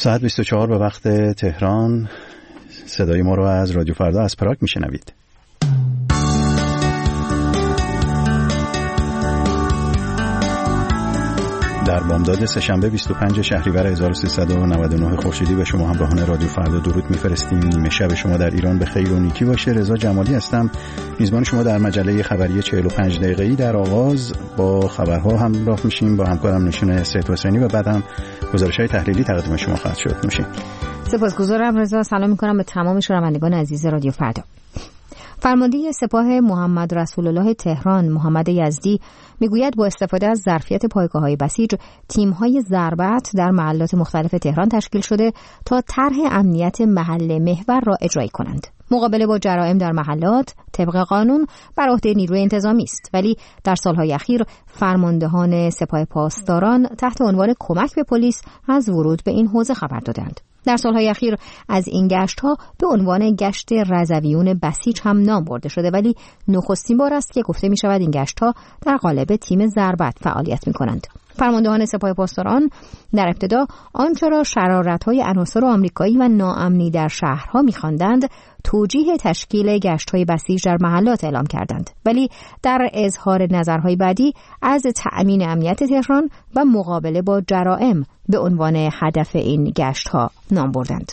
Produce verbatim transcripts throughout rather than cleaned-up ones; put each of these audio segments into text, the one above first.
ساعت بیست و چهار به وقت تهران. صدای ما رو از رادیو فردا از پراگ میشنوید. در بامداد سه‌شنبه بیست و پنج شهریور هزار و سیصد و نود و نه خورشیدی به شما همراهان رادیو فردا درود میفرستیم. نیمه شب شما در ایران به خیر و نیکی باشه. رضا جمالی هستم، میزبان شما در مجله خبری چهل و پنج دقیقه‌ای. در آغاز با خبرها همراه میشیم با همکارم نشون سید حسینی و بعدم گزارش‌های تحلیلی تقدیم شما خواهد شد. نوشین. سپاسگزارم رضا. سلام می‌کنم به تمام شنوندگان عزیز رادیو فردا. فرمانده سپاه محمد رسول الله تهران محمد یزدی میگوید با استفاده از ظرفیت پایگاه‌های بسیج، تیم‌های ضربت در محلات مختلف تهران تشکیل شده تا طرح امنیت محل محور را اجرایی کنند. مقابله با جرائم در محلات طبق قانون بر عهده نیروی انتظامی است، ولی در سالهای اخیر فرماندهان سپاه پاسداران تحت عنوان کمک به پلیس از ورود به این حوزه خبر دادند. در سالهای اخیر از این گشت‌ها به عنوان گشت رضویون بسیج هم نام برده شده، ولی نخستین بار است که گفته می شود این گشت‌ها در قالب تیم ضربت فعالیت می کنند. فرماندهان سپاه پاسداران در ابتدا آنچه را شرارت‌های عناصر آمریکایی و ناامنی در شهرها می‌خواندند توجیه تشکیل گشت‌های بسیج در محلات اعلام کردند، ولی در اظهار نظرهای بعدی از تأمین امنیت تهران و مقابله با جرائم به عنوان هدف این گشت‌ها نام بردند.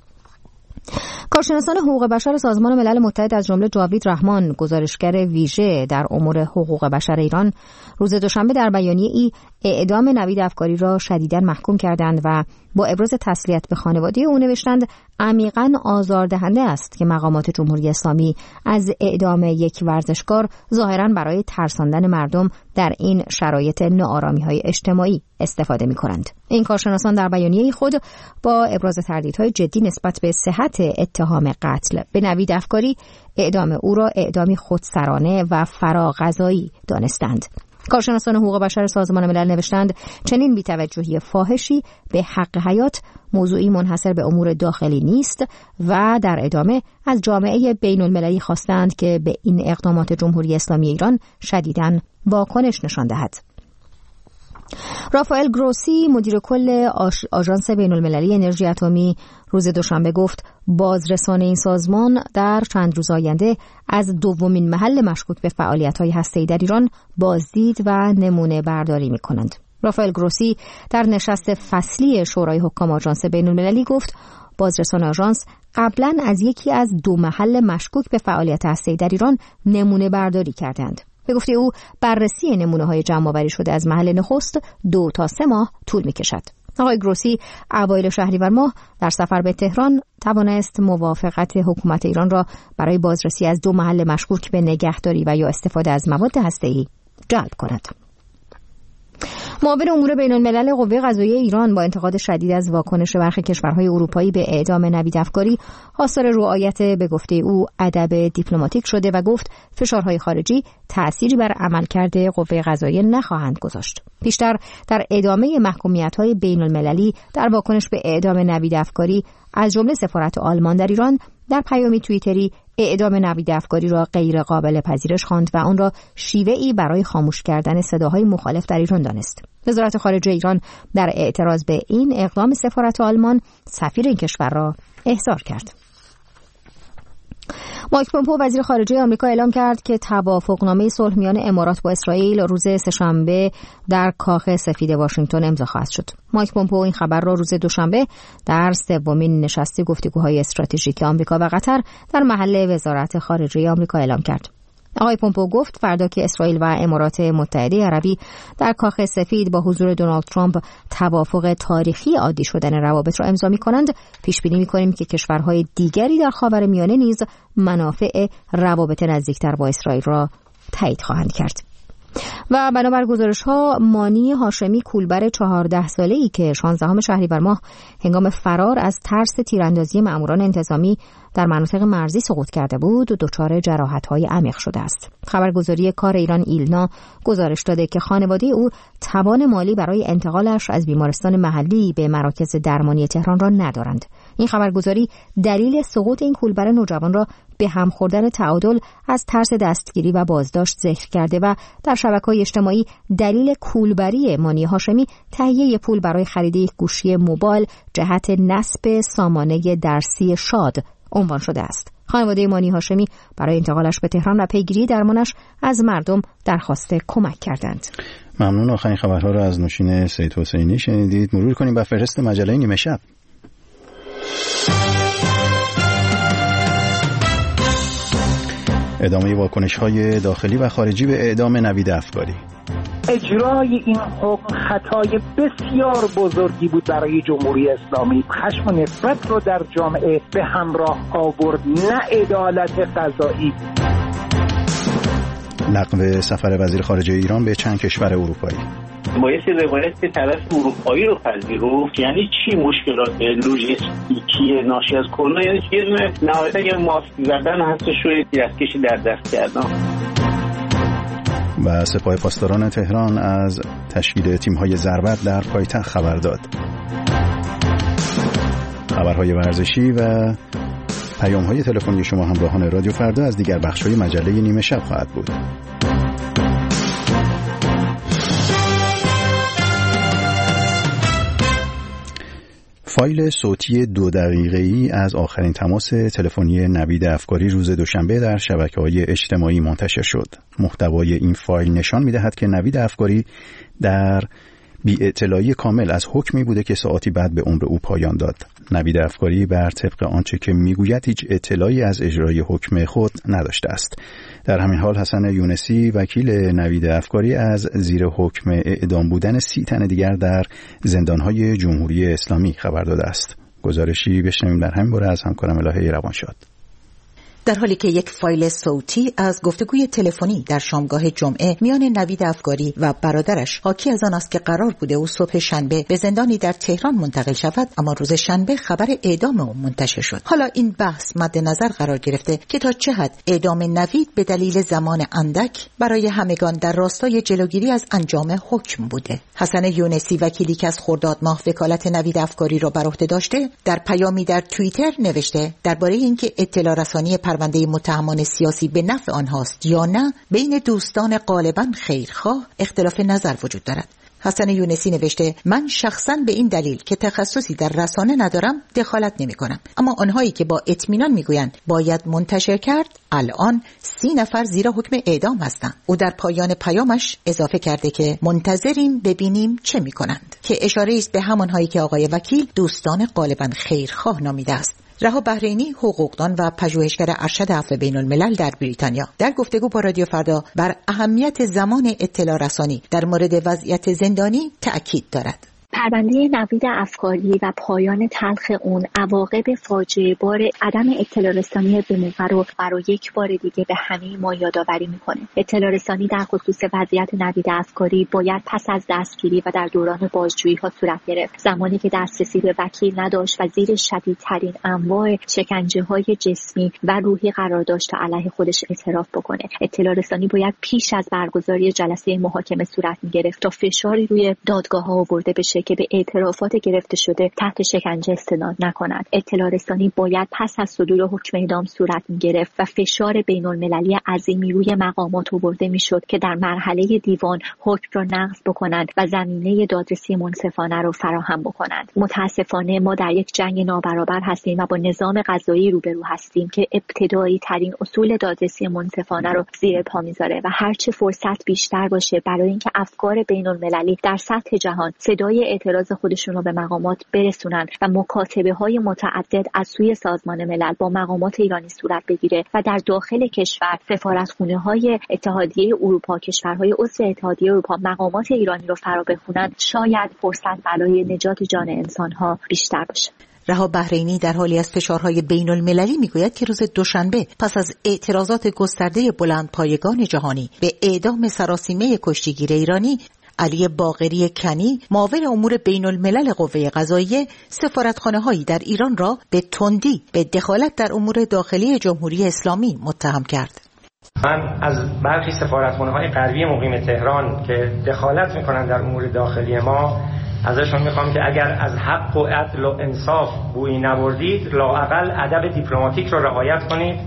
کارشناسان حقوق بشر سازمان ملل متحد از جمله جاوید رحمان، گزارشگر ویژه در امور حقوق بشر ایران، روز دوشنبه در بیانیه‌ای اعدام نوید افکاری را شدیداً محکوم کردند و با ابراز تسلیت به خانواده او نوشتند عمیقاً آزاردهنده است که مقامات جمهوری اسلامی از اعدام یک ورزشکار ظاهراً برای ترساندن مردم در این شرایط ناآرامی‌های اجتماعی استفاده می‌کنند. این کارشناسان در بیانیه خود با ابراز تردیدهای جدی نسبت به صحت اتهام قتل به نوید افکاری، اعدام او را اعدامی خودسرانه و فراغذایی دانستند. کارشناسان حقوق بشر سازمان ملل نوشتند چنین بی‌توجهی فاحشی به حق حیات موضوعی منحصر به امور داخلی نیست و در ادامه از جامعه بین‌المللی خواستند که به این اقدامات جمهوری اسلامی ایران شدیداً واکنش نشان دهد. رافائل گروسی مدیر کل آژانس بین‌المللی انرژی اتمی روز دوشنبه گفت بازرسان این سازمان در چند روز آینده از دومین محل مشکوک به فعالیت‌های هسته‌ای در ایران بازدید و نمونه برداری می‌کنند. رافائل گروسی در نشست فصلی شورای حکام آژانس بین‌المللی گفت بازرسان آژانس قبلاً از یکی از دو محل مشکوک به فعالیت هسته‌ای در ایران نمونه برداری کردند. به گفته او بررسی نمونه‌های جمع‌آوری شده از محل نخست دو تا سه ماه طول می‌کشد. آقای گروسی اوایل شهریور ماه در سفر به تهران توانست موافقت حکومت ایران را برای بازرسی از دو محل مشکوک به نگهداری و یا استفاده از مواد هسته‌ای جلب کند. معاون امور بین‌الملل قوه قضاییه ایران با انتقاد شدید از واکنش برخی کشورهای اروپایی به اعدام نوید افکاری خواستار رعایت به گفته او ادب دیپلماتیک شده و گفت فشارهای خارجی تأثیری بر عملکرد قوه قضاییه نخواهند گذاشت. بیشتر در ادامه محکومیت‌های بین‌المللی در واکنش به اعدام نوید افکاری از جمله سفارت آلمان در ایران در پیامی توییتری اعدام نوید افکاری را غیر قابل پذیرش خواند و آن را شیوه‌ای برای خاموش کردن صداهای مخالف در ایران دانست. وزارت خارجه ایران در اعتراض به این اقدام سفارت آلمان سفیر این کشور را احضار کرد. مایک پومپئو وزیر خارجه آمریکا اعلام کرد که توافقنامه صلح میان امارات با اسرائیل روز سه‌شنبه در کاخ سفید واشنگتن امضا خواهد شد. مایک پومپئو این خبر را روز دوشنبه در سومین نشست گفتگوهای استراتژیک آمریکا و قطر در محل وزارت خارجه آمریکا اعلام کرد. آقای پومپئو گفت فردا که اسرائیل و امارات متحده عربی در کاخ سفید با حضور دونالد ترامپ توافق تاریخی عادی شدن روابط را امضا می‌کنند، پیش بینی می‌کنیم که کشورهای دیگری در خاورمیانه نیز منافع روابط نزدیکتر با اسرائیل را تایید خواهند کرد. و بنابر گزارش‌ها مانی هاشمی کولبر چهارده ساله‌ای که شانزدهم شهریور ماه هنگام فرار از ترس تیراندازی مأموران انتظامی در مناطق مرزی سقوط کرده بود دچار جراحت‌های عمیق شده است. خبرگزاری کار ایران ایلنا گزارش داده که خانواده او توان مالی برای انتقالش از بیمارستان محلی به مراکز درمانی تهران را ندارند. این خبرگزاری دلیل سقوط این کولبر نوجوان را به هم خوردن تعادل از ترس دستگیری و بازداشت ذکر کرده و در شبکه‌های اجتماعی دلیل کولبری مانی هاشمی تهیه پول برای خرید یک گوشی موبایل جهت نصب سامانه درسی شاد عنوان شده است. خانواده مانی هاشمی برای انتقالش به تهران و پیگیری درمانش از مردم درخواست کمک کردند. ممنون. آخرین خبرها را از نوشین سید حسینی شنیدید. مرور کنیم بر فهرست مجله نیمه شب. ادامه واکنش‌های داخلی و خارجی به اعدام نوید افکاری. اجرای این حکم خطای بسیار بزرگی بود برای جمهوری اسلامی. خشم و نفرت رو در جامعه به همراه آورد، نه عدالت قضایی. لغو سفر وزیر خارجه ایران به چند کشور اروپایی. بایستی روایت که طرف اروپایی رو پذیرفت. یعنی چی مشکلات لوجستیکی ناشی از کرونا؟ یعنی یه دونه نهایتا یه ماسک زدن هستش و دستکشی در دست کردن. و سپاه پاسداران تهران از تشکیل تیم‌های ضربت در پایتخت خبر داد. خبرهای ورزشی و پیام‌های تلفنی شما همراهان رادیو فردا از دیگر بخش‌های مجله نیمه شب خواهد بود. فایل صوتی دو دقیقه‌ای از آخرین تماس تلفنی نوید افکاری روز دوشنبه در شبکه‌های اجتماعی منتشر شد. محتوای این فایل نشان می‌دهد که نوید افکاری در بی‌اطلاعی کامل از حکمی بوده که ساعتی بعد به عمر او پایان داد. نوید افکاری بر طبق آنچه که میگوید هیچ اطلاعی از اجرای حکم خود نداشته است. در همین حال حسن یونسی وکیل نوید افکاری از زیر حکم اعدام بودن سی تن دیگر در زندانهای جمهوری اسلامی خبر داده است. گزارشی بشنویم در همین باره از همکارم الهه روانشاد. در حالی که یک فایل صوتی از گفتگوی تلفنی در شامگاه جمعه میان نوید افکاری و برادرش حاکی از آن است که قرار بوده او صبح شنبه به زندانی در تهران منتقل شود، اما روز شنبه خبر اعدام او منتشر شد. حالا این بحث مد نظر قرار گرفته که تا چه حد اعدام نوید به دلیل زمان اندک برای همگان در راستای جلوگیری از انجام حکم بوده. حسن یونسی وکیلی که از خرداد ماه وکالت نوید افکاری را بر عهده داشته، در پیامی در توییتر نوشته درباره اینکه اطلاع رسانی پرونده متهمان سیاسی به نفع آنهاست یا نه بین دوستان غالباً خیرخواه اختلاف نظر وجود دارد. حسن یونسی نوشته من شخصاً به این دلیل که تخصصی در رسانه ندارم دخالت نمی کنم، اما آنهایی که با اطمینان میگویند باید منتشر کرد الان سی نفر زیر حکم اعدام هستند. او در پایان پیامش اضافه کرده که منتظریم ببینیم چه میکنند، که اشاره است به همانهایی که آقای وکیل دوستان غالباً خیرخواه نامیده است. رها بحرینی، حقوقدان و پژوهشگر ارشد عفو بین الملل در بریتانیا، در گفتگو با رادیو فردا بر اهمیت زمان اطلاع رسانی در مورد وضعیت زندانی تأکید دارد. پرونده نوید افکاری و پایان تلخ اون عواقب فاجعه بار عدم اطلاع رسانی به موقع رو برای یک بار دیگه به همه ما یادآوری میکنه. اطلاع رسانی در خصوص وضعیت نوید افکاری باید پس از دستگیری و در دوران بازجویی ها صورت گرفت، زمانی که دسترسی به وکیل نداشت و زیر شدیدترین انواع شکنجه های جسمی و روحی قرار داشت تا علیه خودش اعتراف بکنه. اطلاع رسانی باید پیش از برگزاری جلسه محاکمه صورت میگرفت تا فشاری روی دادگاه ها آورده بشه که به اعترافات گرفته شده تحت شکنجه استناد نکنند. اطلاع رسانی باید پس از صدور حکم اعدام صورت می‌گرفت و فشار بین‌المللی عظیمی روی مقامات آورده می‌شد که در مرحله دیوان حکم را نقض بکنند و زمینه دادرسی منصفانه را فراهم بکنند. متاسفانه ما در یک جنگ نابرابر هستیم و با نظام قضایی روبرو هستیم که ابتدایی ترین اصول دادرسی منصفانه را زیر پا می‌ذاره و هرچه فرصت بیشتر باشه برای اینکه افکار بین‌المللی در سطح جهان صدای اعتراض خودشون رو به مقامات برسونن و مکاتبه های متعدد از سوی سازمان ملل با مقامات ایرانی صورت بگیره و در داخل کشور سفارتخونه های اتحادیه اروپا، کشورهای عضو اتحادیه اروپا مقامات ایرانی رو فرا بخونن، شاید فرصت برای نجات جان انسان‌ها بیشتر باشه. رها بحرینی در حالی از فشارهای بین المللی میگوید که روز دوشنبه پس از اعتراضات گسترده بلندپایگان جهانی به اعدام سراسیمه کشتیگیر ایرانی، علی باقری کنی، معاون امور بین الملل قوه قضاییه، سفارتخانه‌هایی در ایران را به تندی به دخالت در امور داخلی جمهوری اسلامی متهم کرد. من از برخی سفارتخانه‌های غربی مقیم تهران که دخالت می‌کنند در امور داخلی ما ازشون میخوام که اگر از حق و عدل و انصاف بویی نبردید لااقل ادب دیپلماتیک رو رعایت کنید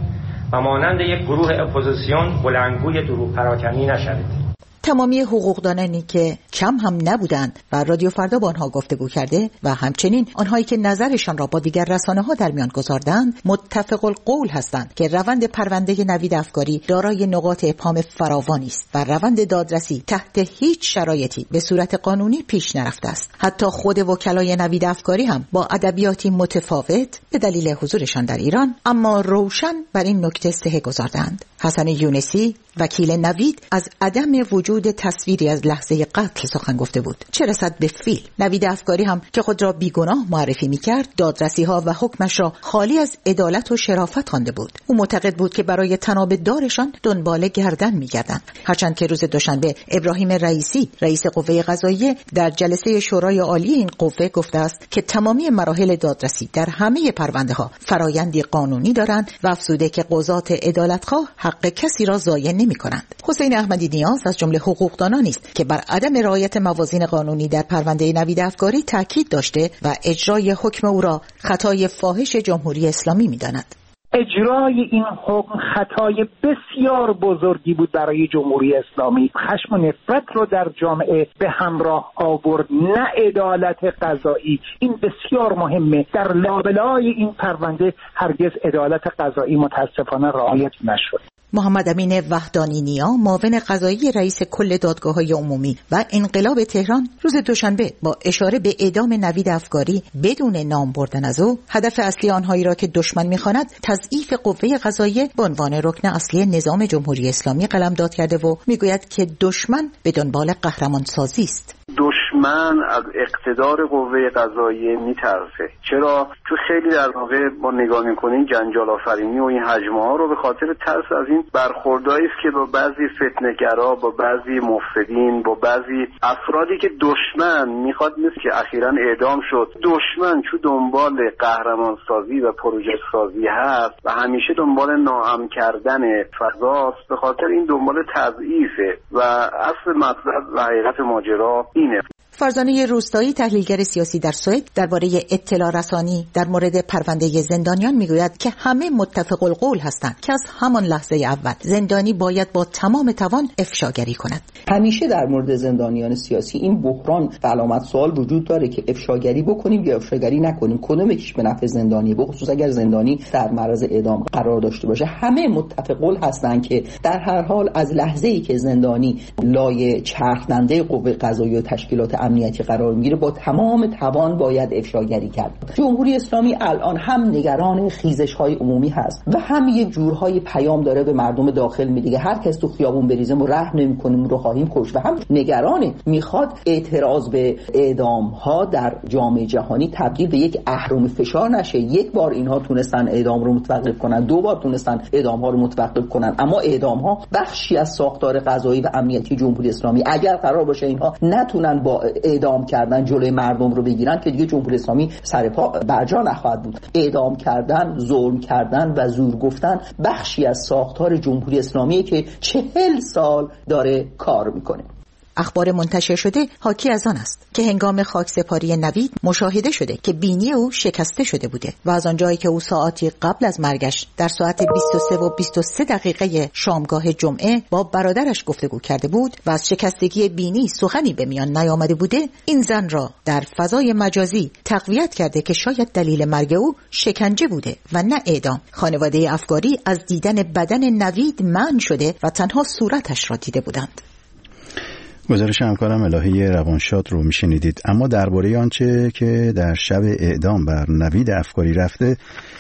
و مانند یک گروه اپوزیسیون بلندگوی دروغ پراکنی نشوید. تمامی حقوقدانانی که کم هم نبودند و رادیو فردا با آنها گفتگو کرده و همچنین آنهایی که نظرشان را با دیگر رسانه‌ها در میان گذاردند متفق القول هستند که روند پرونده نوید افکاری دارای نقاط ابهام فراوانی است و روند دادرسی تحت هیچ شرایطی به صورت قانونی پیش نرفته است. حتی خود وکلای نوید افکاری هم با ادبیاتی متفاوت به دلیل حضورشان در ایران اما روشن بر این نکته استحی گذاردند. حسن یونسی وکیل نوید از عدم وجود تصویری از لحظه قتل سخن گفته بود، چه رسد به فیلم. نوید افکاری هم که خود را بیگناه معرفی می‌کرد دادرسی ها و حکمش را خالی از عدالت و شرافت خوانده بود. او معتقد بود که برای تناب دارشان دنبال گردن می‌گردند. هرچند که روز دوشنبه ابراهیم رئیسی رئیس قوه قضاییه در جلسه شورای عالی این قوه گفته است که تمامی مراحل دادرسی در همه پرونده‌ها فرایندی قانونی دارند و افزوده که قضات عدالتخواه حق کسی را ضایع نمی‌کنند. حسین احمدی نیاز از جمله حقوقدانانی است که بر عدم رعایت موازین قانونی در پرونده نوید افکاری تاکید داشته و اجرای حکم او را خطای فاحش جمهوری اسلامی می‌داند. اجرای این حکم خطای بسیار بزرگی بود برای جمهوری اسلامی. خشم و نفرت رو در جامعه به همراه آورد، نه عدالت قضایی. این بسیار مهمه. در لابلای این پرونده هرگز عدالت قضایی متاسفانه رعایت نشد. محمد امین وحدانی نیا معاون قضایی رئیس کل دادگاه‌های عمومی و انقلاب تهران روز دوشنبه با اشاره به اعدام نوید افکاری بدون نام بردن از او هدف اصلی آنهایی را که دشمن می‌خواند تضعیف قوه قضاییه به عنوان رکن اصلی نظام جمهوری اسلامی قلمداد کرده و میگوید که دشمن به دنبال قهرمان سازی است. دشمن از اقتدار قوه قضاییه میترسه. چرا؟ چون خیلی در واقع ما نگاه میکنیم جنجال آفرینی و این هجمه ها رو به خاطر ترس از این برخوردایی است که با بعضی فتنه‌گرا، با بعضی مفسدین، با بعضی افرادی که دشمن میخواد، مثل که اخیراً اعدام شد، دشمن چون دنبال قهرمان سازی و پروژه سازی هست و همیشه دنبال ناامن کردن فضاست، به خاطر این دنبال تضعیفه و اصل مطلب و حقیقت ماجرا اینه. فرزانه روستایی تحلیلگر سیاسی در سوئد درباره اطلاع رسانی در مورد پرونده زندانیان میگوید که همه متفق القول هستند که از همان لحظه اول زندانی باید با تمام توان افشاگری کند. همیشه در مورد زندانیان سیاسی این بحران و علامت سوال وجود داره که افشاگری بکنیم یا افشاگری نکنیم، کدوم یکیش به نفع زندانی، به خصوص اگر زندانی در معرض اعدام قرار داشته باشه. همه متفق القول هستند که در هر حال از لحظه‌ای که زندانی لای چرخنده قوه قضاییه و تشکیلات امنیتی قرار میگیره با تمام توان باید افشاگری کرد. جمهوری اسلامی الان هم نگران خیزش‌های عمومی هست و هم یک جورهای پیام داره به مردم داخل میده، هر کس تو خیابون بریزه ما رحم نمی‌کنیم رو خواهیم کشت، و هم نگرانه میخواد اعتراض به اعدام‌ها در جامعه جهانی تبدیل به یک اهرم فشار نشه. یک بار اینها تونستن اعدام رو متوقف کنن، دو بار تونستن اعدام‌ها رو متوقف کنن، اما اعدام‌ها بخشی از ساختار قضایی و امنیتی جمهوری اسلامی. اگر قرار باشه اینها نتونن با اعدام کردن جلوی مردم رو بگیرن که دیگه جمهوری اسلامی سر پا برجا نخواهد بود. اعدام کردن، ظلم کردن و زور گفتن بخشی از ساختار جمهوری اسلامی که چهل سال داره کار میکنه. اخبار منتشر شده حاکی از آن است که هنگام خاکسپاری نوید مشاهده شده که بینی او شکسته شده بوده و از آنجایی که او ساعتی قبل از مرگش در ساعت بیست و سه و بیست و سه دقیقه شامگاه جمعه با برادرش گفتگو کرده بود و از شکستگی بینی سخنی به میان نیامده بوده، این زن را در فضای مجازی تقویت کرده که شاید دلیل مرگ او شکنجه بوده و نه اعدام. خانواده افکاری از دیدن بدن نوید منع شده و تنها صورتش را دیده بودند. گزارش همکارم الهی روانشاد رو میشنیدید. اما درباره آنچه که در شب اعدام بر نوید افکاری رفته،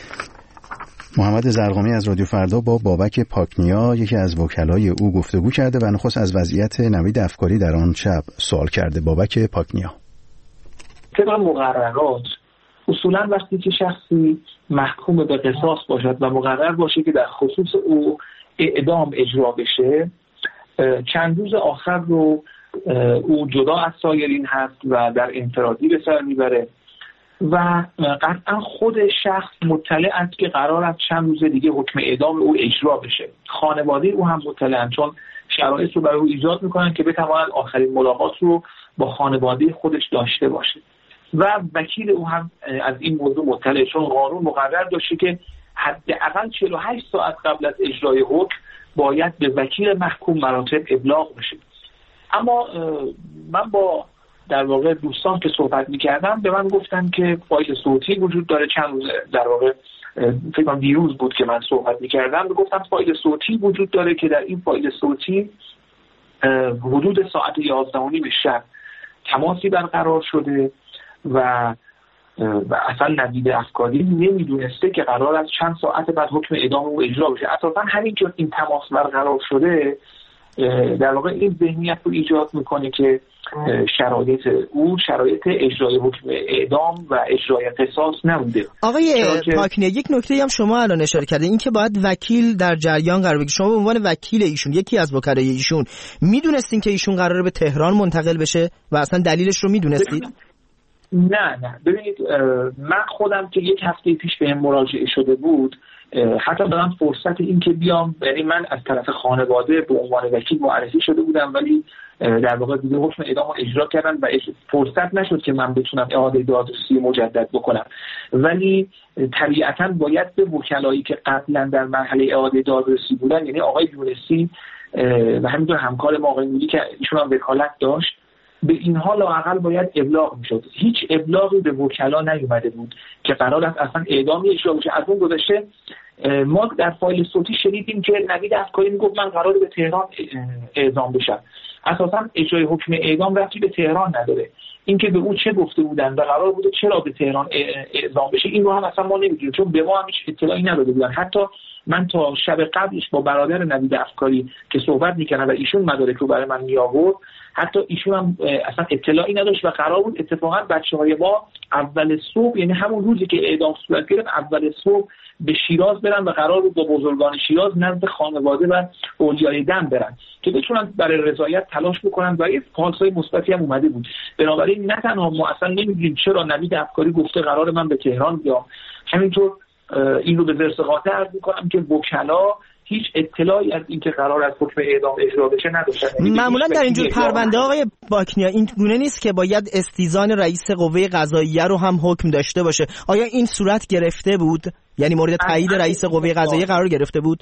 محمد زرقامی از رادیو فردا با بابک پاکنیا یکی از وکلای او گفتگو کرده و نخست از وضعیت نوید افکاری در آن شب سوال کرده. بابک پاکنیا: طبق مقررات اصولا وقتی که شخصی محکوم به قصاص باشد و مقرر باشه که در خصوص او اعدام اجرا بشه، چند روز آخر رو او جدا از سایرین هست و در انفرادی به سر میبره و قطعا خود شخص مطلع است که قرار است چند روز دیگه حکم اعدام او اجرا بشه. خانواده او هم مطلعن، چون شرایط رو برای او ایجاد میکنن که بتواند آخرین ملاقات رو با خانواده خودش داشته باشه و وکیل او هم از این موضوع مطلع، چون قانون مقرر داشته که حداقل چهل و هشت ساعت قبل از اجرای حکم باید به وکیل محکوم مراتب ابلاغ بشه. اما من با در واقع دوستان که صحبت می‌کردم به من گفتن که فایل صوتی وجود داره. چند روز در واقع فکر کنم دیروز بود که من صحبت می‌کردم، گفتم فایل صوتی وجود داره که در این فایل صوتی حدود ساعت یازده و نیم شب تماسی برقرار شده و و اصلا نوید افکاری نمیدونسته که قرار است چند ساعت بعد حکم اعدام او اجرا بشه. اساسا همین که این تماس برقرار شده در واقع این ذهنیت رو ایجاد میکنه که شرایط او شرایط اجرای حکم اعدام و اجرای قصاص نبوده. آقای پاکنی، یک نکته هم شما الان اشاره کردین، این که باید وکیل در جریان قرار بگیره. شما به عنوان وکیل ایشون، یکی از وکلای ایشون، میدونستین که ایشون قراره به تهران منتقل بشه و اصلا دلیلش رو میدونستید؟ نه نه ببینید، من خودم که یک هفته پیش بهم مراجعه شده بود، حتی دارم فرصت این که بیام، یعنی من از طرف خانواده به عنوان وکیل معرفی شده بودم ولی در واقع دیگه حکم اعدام رو اجرا کردن و فرصت نشد که من بتونم اعاده دادرسی مجدد بکنم. ولی طبیعتاً باید به وکلایی که قبلا در مرحله اعاده دادرسی بودن، یعنی آقای یونسی و همینطور همکار ما آقای نوری که ایشون هم وکالت داشت، به این حال لااقل باید ابلاغ میشد. هیچ ابلاغی به وکلا نیومده بود که قرار است اصلا اعدامی اجرا بشه. از اون گذشته ما در فایل صوتی شنیدیم که نوید افکاری میگفت من قراره به تهران اعدام بشم. اساسا اجرای حکم اعدام ربطی به تهران نداره. اینکه به او چه گفته بودن و قرار بوده چرا به تهران اعدام بشه این رو هم اصلا ما نمیدونیم، چون به ما هم هیچ اطلاعی نداده بودن. حتی من تا شب قبلش با برادر نوید افکاری که صحبت می‌کردم و ایشون مدارک رو برای من می‌آورد، حتی ایشون هم اصلا اطلاعی نداشت و قرار بود اتفاقا بچه‌های ما اول صبح، یعنی همون روزی که اعدام صورت گرفت، اول صبح به شیراز برن و قرار بود با بزرگان شیراز نزد خانواده و اولیای دم برن که بتونن برای رضایت تلاش بکنن و یه پالسای مثبتی هم اومده بود. بنابراین نه تنها ما اصلا نمی‌دونیم چرا نوید افکاری گفته قرار من به تهران بیام، همینطور این رو به ذرس قاطع عرض می‌کنم که وکلا هیچ اطلاعی از اینکه قرار است حکم اعدام اجرا بشه نداشتن. معمولا در اینجور پرونده آقای باکنیا این گونه نیست که باید استیزان رئیس قوه قضاییه رو هم حکم داشته باشه. آیا این صورت گرفته بود؟ یعنی مورد تایید رئیس قوه قضاییه قرار گرفته بود؟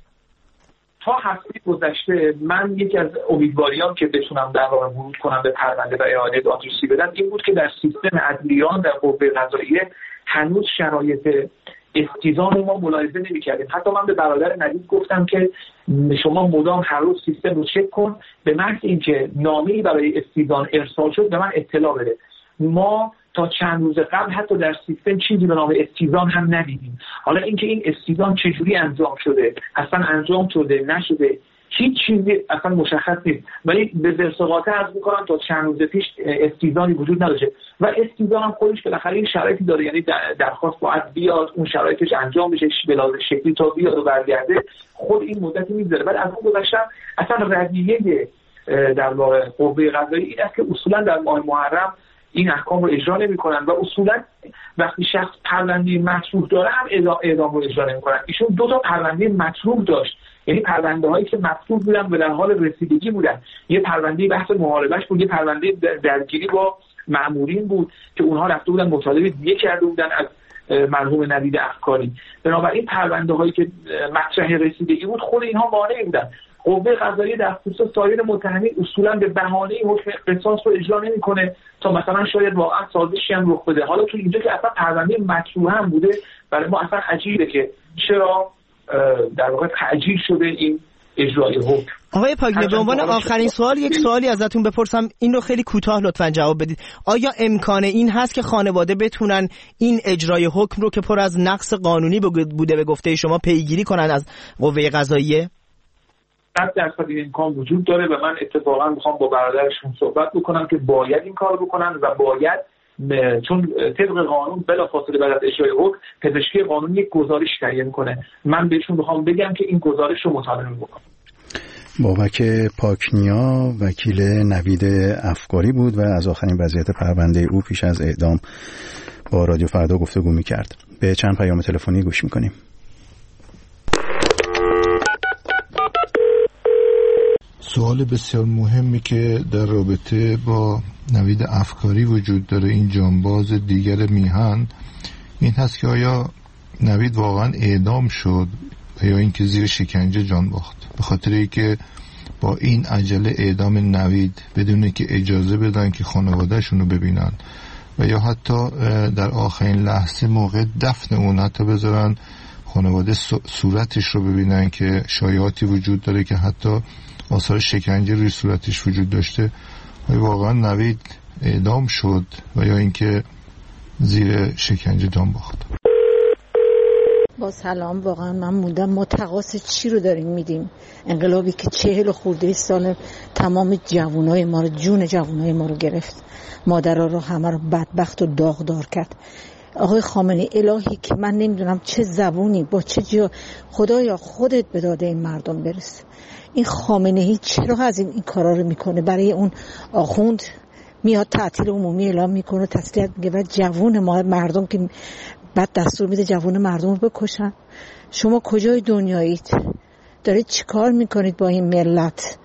تا هفته گذشته من یکی از امیدواریام که بتونم در واقع ورود کنم به پرونده و اعاده دادرسی بدم این بود که در سیستم عدلیان در قوه قضاییه هنوز شرایط استیزان ما ملاحظه نمی‌کردیم. حتی من به برادر نوید گفتم که شما مدام هر روز سیستم رو چک کن، به محض اینکه نامه‌ای برای استیزان ارسال شد به من اطلاع بده. ما تا چند روز قبل حتی در سیستم چیزی به نام استیزان هم ندیدیم. حالا اینکه این استیزان چجوری انجام شده، اصلا انجام شده نشده، هیچ چیزی اصلا مشخص نیست. ولی به ذرس قاطع عرض می‌کنم تا چند روز پیش استیزانی وجود نداشته و استیزان هم خودش بالاخره این شرایطی داره، یعنی درخواست باید بیاد، اون شرایطش انجام بشه به لحاظ شکلی تا بیاد و برگرده، خود این مدتی می‌گذره. ولی از اون گذشته اصلا رویه در واقع قوه قضاییه این است که اصولا در ماه محرم این احکام رو اجرا نمی‌کنن و اصولا وقتی شخص پرونده مطروح داره هم اعدام رو اجرا نمی‌کنن. ایشون دو تا پرونده مطروح داشت، یعنی پرونده هایی که مطروح بودن و در حال رسیدگی بودن. یه پرونده بحث محاربش بود، یه پرونده درگیری با مأمورین بود که اونها رفته بودن مطالبه دیگه کرده بودن از مرحوم نوید افکاری. بنابراین پرونده هایی که مطرح رسیدگی بود خود اینها مانع بودن. قوه قضاییه در خصوص سایر متهمین اصولا به بهانه حکم قصاص رو اجرا نمیکنه تا مثلا شاید واقعا سازشی هم رخ بده. حالا تو اینجا که اصلا پرونده مطروح هم بوده، برای ما اصلا عجیبه که چرا در واقع تعجیل شده این اجرای حکم. آقای پاکنی، به عنوان آخرین سوال یک سوالی ازتون بپرسم، این رو خیلی کوتاه لطفاً جواب بدید. آیا امکان این هست که خانواده بتونن این اجرای حکم رو که پر از نقص قانونی بوده به گفته شما پیگیری کنن از قوه قضاییه؟ صد درصد این امکان وجود داره و من اتفاقا میخوام با برادرشون صحبت بکنم که باید این کار بکنن و باید چون طبق قانون بلافاصله بعد از اجرای حکم پزشکی قانونی یک گزارش تهیه میکنه. من بهشون میخوام بگم که این گزارش رو مطالعه بکنم. بابک پاکنیا وکیل نوید افکاری بود و از آخرین وضعیت پرونده او پیش از اعدام با رادیو فردا گفتگو میکرد. به چند پیام تلفنی گوش میکنیم. سوال بسیار مهمی که در رابطه با نوید افکاری وجود داره، این جانباز دیگر میهن، این هست که آیا نوید واقعا اعدام شد یا اینکه زیر شکنجه جان باخت، به خاطر اینکه با این عجله اعدام نوید بدون که اجازه بدن که خانواده‌شون رو ببینن و یا حتی در آخرین لحظه موقع دفن اون حتی بذارن خانواده صورتش رو ببینن که شایعاتی وجود داره که حتی آثار شکنجه روی صورتش وجود داشته. و واقعا نوید اعدام شد و یا اینکه زیر شکنجه جان باخت. با سلام، واقعا من موندم ما تقاص چی رو داریم میدیم؟ انقلابی که چهل خورده سال تمام جوانای ما رو، جون جوانای ما رو گرفت، مادرها رو همه رو بدبخت و داغدار کرد. آقای خامنه‌ای الهی که من نمیدونم چه زبونی با چه جا، خدایا خودت به داده این مردم برس. این خامنه‌ای چرا از این, این کارا رو میکنه؟ برای اون آخوند میاد تعطیل عمومی اعلام میکنه، تسلیت میگه و جوون ما مردم که بعد دستور میده جوون مردم رو بکشن. شما کجای دنیایید؟ دارید چیکار میکنید با این ملت؟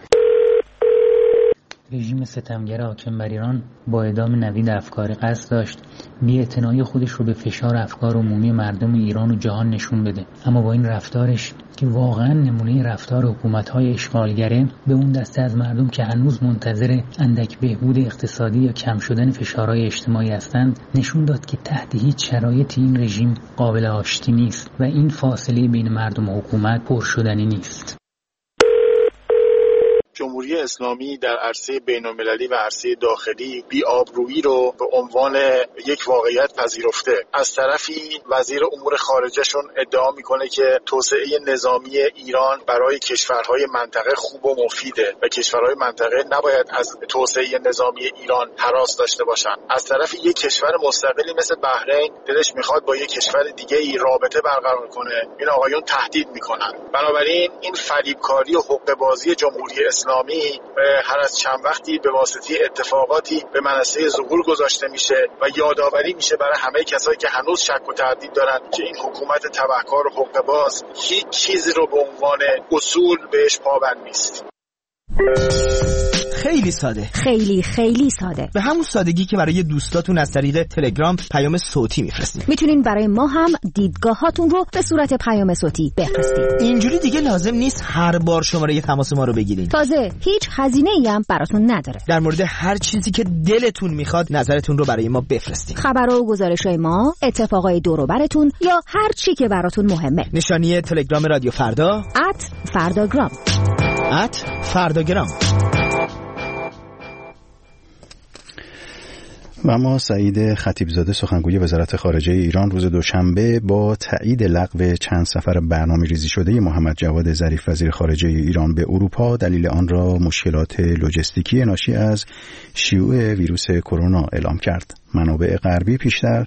رژیم ستمگر حاکم بر ایران با اعدام نوید افکاری قصد داشت بی‌اعتنایی خودش رو به فشار افکار عمومی مردم ایران و جهان نشون بده، اما با این رفتارش که واقعا نمونه رفتار حکومت‌های اشغالگره به اون دسته از مردم که هنوز منتظر اندک بهبود اقتصادی یا کم شدن فشارهای اجتماعی هستند نشون داد که تحت هیچ شرایطی این رژیم قابل آشتی نیست و این فاصله بین مردم و حکومت پرشدنی نیست. جمهوری اسلامی در عرصه بین‌المللی و عرصه داخلی بی‌آبرویی رو به عنوان یک واقعیت پذیرفته. از طرفی وزیر امور خارجه‌شون ادعا میکنه که توسعه نظامی ایران برای کشورهای منطقه خوب و مفیده و کشورهای منطقه نباید از توسعه نظامی ایران هراس داشته باشن. از طرفی یک کشور مستقلی مثل بحرین دلش میخواد با یک کشور دیگه ای رابطه برقرار کنه، این آقایون تهدید میکنن. بنابراین این فریبکاری و حقه‌بازی جمهوری اسلامی اسلامی هر از چند وقتی به واسطه اتفاقاتی به منصه ظهور گذاشته میشه و یادآوری میشه برای همه کسایی که هنوز شک و تردید دارن که این حکومت تبهکار و حقه‌باز هیچ چیزی رو به عنوان اصول بهش پابند نیست. خیلی ساده، خیلی خیلی ساده، به همون سادگی که برای دوستاتون از طریق تلگرام پیام صوتی میفرستین. میتونین برای ما هم دیدگاهاتون رو به صورت پیام صوتی بفرستید. اینجوری دیگه لازم نیست هر بار شماره تماس ما رو بگیرین. تازه هیچ هزینه‌ای هم براتون نداره. در مورد هر چیزی که دلتون میخواد نظرتون رو برای ما بفرستین. خبرها و گزارش‌های ما، اتفاقای دور و براتون یا هر چی که براتون مهمه. نشانی تلگرام رادیو فردا ات فرداگرام ات فرداگرام. و اما سعید خطیبزاده سخنگوی وزارت خارجه ایران روز دوشنبه با تایید لغو چند سفر برنامه‌ریزی شده محمد جواد ظریف وزیر خارجه ایران به اروپا دلیل آن را مشکلات لوجستیکی ناشی از شیوع ویروس کرونا اعلام کرد. منابع غربی پیشتر